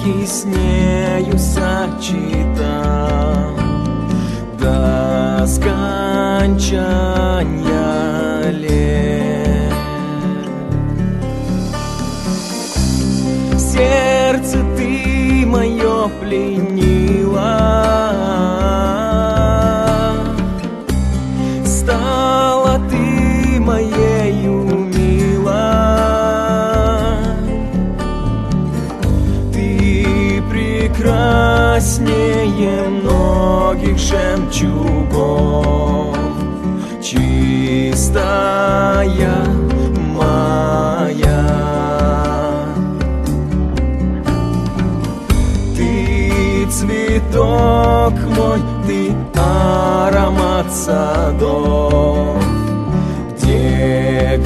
веки с нею сочетал до скончания лет. Сердце ты мое пленила, стала ты моею мила. Ты прекраснее многих жемчугов, чистая моя. Цветок мой, ты аромат садов, где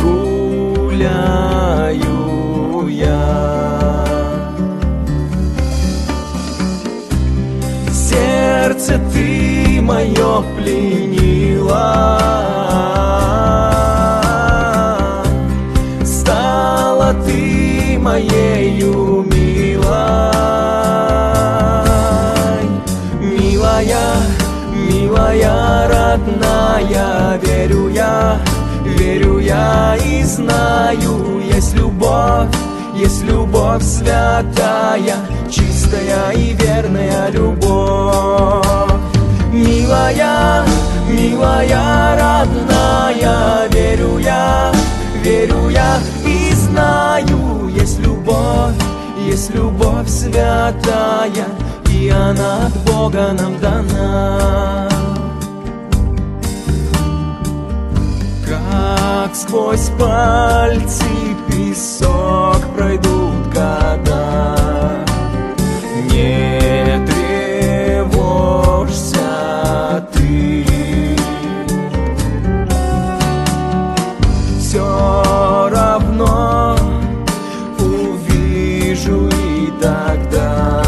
гуляю я. Сердце ты мое пленила, стала ты моею мила. Милая, родная, верю я и знаю, есть любовь святая, чистая и верная любовь. Милая, родная, верю я и знаю, есть любовь святая, и она от Бога нам дана. Как сквозь пальцы песок пройдут года, не тревожься ты, все равно увижу и тогда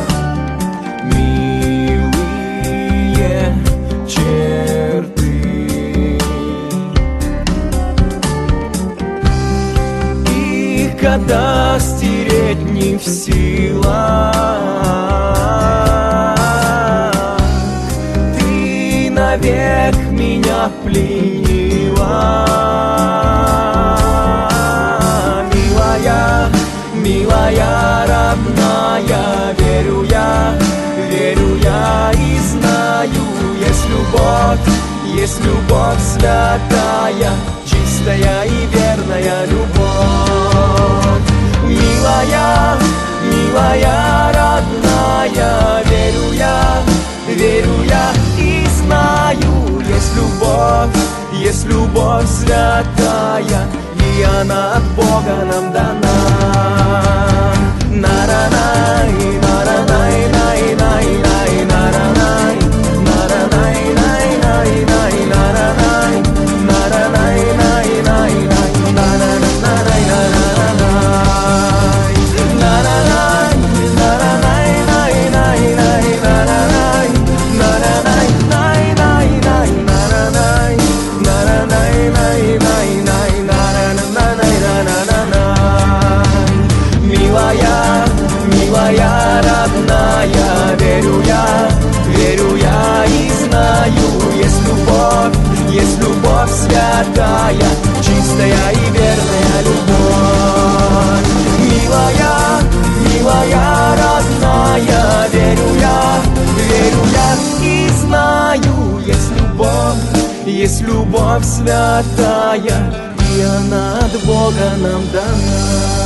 когда стереть не в силах. Ты навек меня пленила. Милая, родная, верю я и знаю, есть любовь святая, чистая и верная любовь. Милая, родная, верю я и знаю, есть любовь святая, и она от Бога нам дана. На-ра-най, на-ра-най, най-най, най, на-ра-най, на-ра-най, най-най, най, на-ра-най, на-ра-най, най-най, най, на-ра-най, Милая, родная, верю я и знаю, есть любовь святая, чистая и верная любовь. Милая, родная, верю я и знаю, есть любовь святая, и она от Бога нам дана.